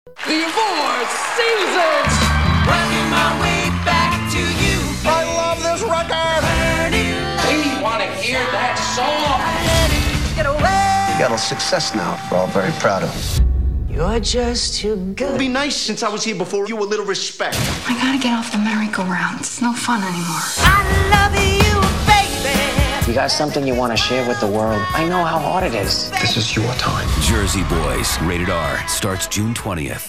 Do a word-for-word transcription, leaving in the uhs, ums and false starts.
The Four Seasons! Working my way back to you. I love this record! We want to hear that song! Get away. You got a little success now. We're all very proud of you. You're just too good. Be nice since I was here before you, a little respect. I gotta get off the merry-go-round. It's no fun anymore. I love you, baby. You got something you want to share with the world? I know how hard it is. This is your time. Jersey Boys, rated R, starts June twentieth.